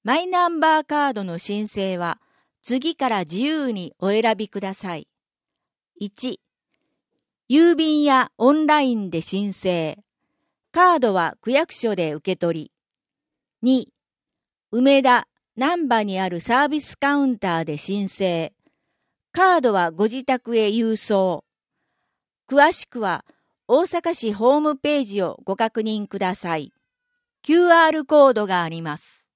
マイナンバーカードの申請は次から自由にお選びください。1、郵便やオンラインで申請。カードは区役所で受け取り。2、梅田、難波にあるサービスカウンターで申請。カードはご自宅へ郵送。詳しくは大阪市ホームページをご確認ください。QR コードがあります。